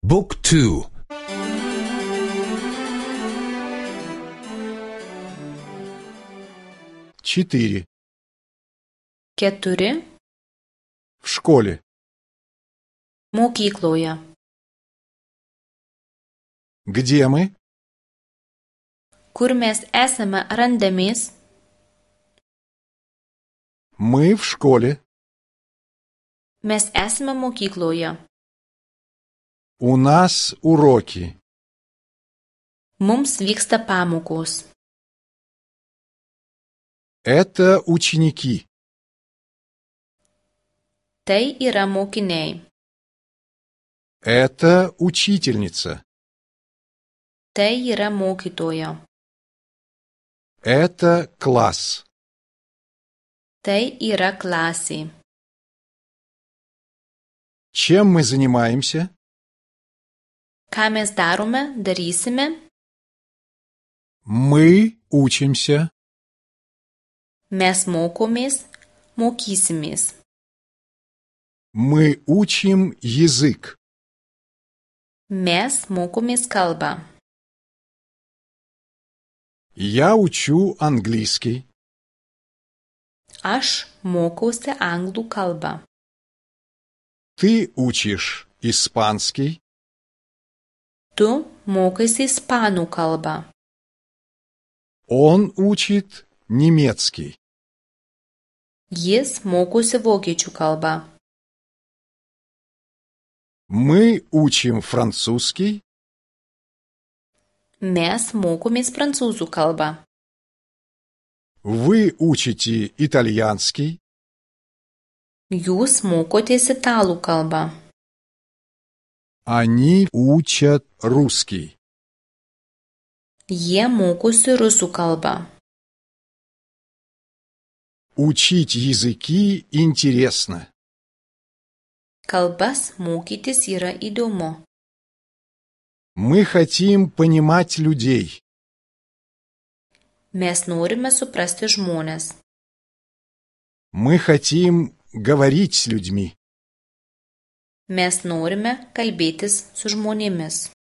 Book 2. 4. Keturi. В школе. Mokykloje. Где мы? Kur mes esame randamės? Мы в школе. Mes esame mokykloje. У нас уроки. Mums vyksta pamokos. Это ученики. Tai yra mokiniai. Это учительница. Tai yra mokytoja. Это класс. Tai yra klasė. Чем мы занимаемся? Ką mes darome, darysime? Мы учимся. Mes mokomės, mokysimės. Мы учим язык. Mes mokomės kalbą. Я учу английский. Aš mokausi anglų kalbą. Ты учишь испанский. Tu mokaisi ispanų kalbą. Он учит немецкий. Jis mokosi vokiečių kalbą. Мы учим французский. Mes mokomės prancūzų kalbą. Вы учите итальянский. Jūs mokotės italų kalbą. Они учат русский. Jie mokosi rusų kalbą. Учить языки интересно. Kalbas mokytis yra įdomu. Мы хотим понимать людей. Mes norime suprasti žmones. Мы хотим говорить с людьми. Mes norime kalbėtis su žmonėmis.